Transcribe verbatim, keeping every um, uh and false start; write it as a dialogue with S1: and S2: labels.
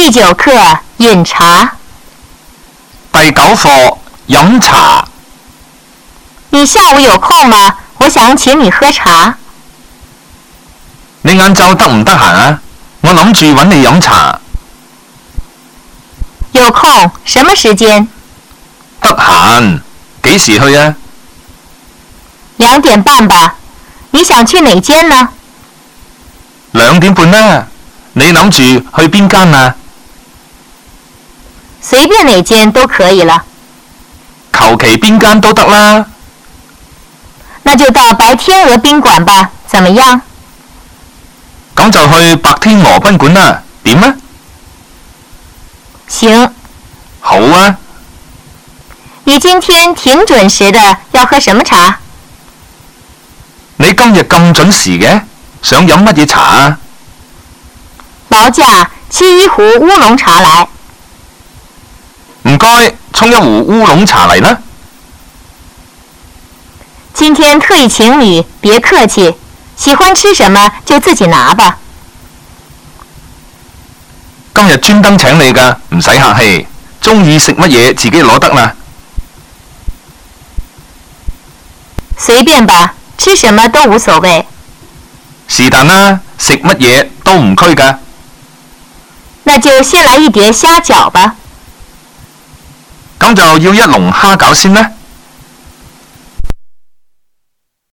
S1: 第九课饮茶。
S2: 第九課飲茶。
S1: 你下午有空嗎？我想請你喝茶。
S2: 你晏晝得唔得閒啊？我諗住揾你飲茶。
S1: 有空，什麼時間？
S2: 得閒，幾時去啊？
S1: 兩點半吧。你想去哪間呢？
S2: 兩點半啦。你諗住去邊間啊？
S1: 隨便哪間都可以了。
S2: 求其邊間都得啦。
S1: 那就到白天鵝賓館吧，怎麼樣？
S2: 咁就去白天鵝賓館啦，點啊？
S1: 行。
S2: 好啊。
S1: 你今天挺準時的，要喝什麼茶？
S2: 你今日咁準時嘅，想飲乜嘢茶啊？
S1: 薄價，沏一壺烏龍茶來。
S2: 唔該，沖一壺烏龍茶嚟啦。
S1: 今天特意請你，別客氣，喜歡吃什麼就自己拿吧。
S2: 今日專登請你㗎，唔使客氣，鍾意食乜嘢自己攞得啦。
S1: 隨便吧，吃什麼都無所謂。
S2: 是但啦，食乜嘢都唔拘㗎。
S1: 那就先來一碟蝦餃吧。
S2: 咁就要一籠蝦餃先啦。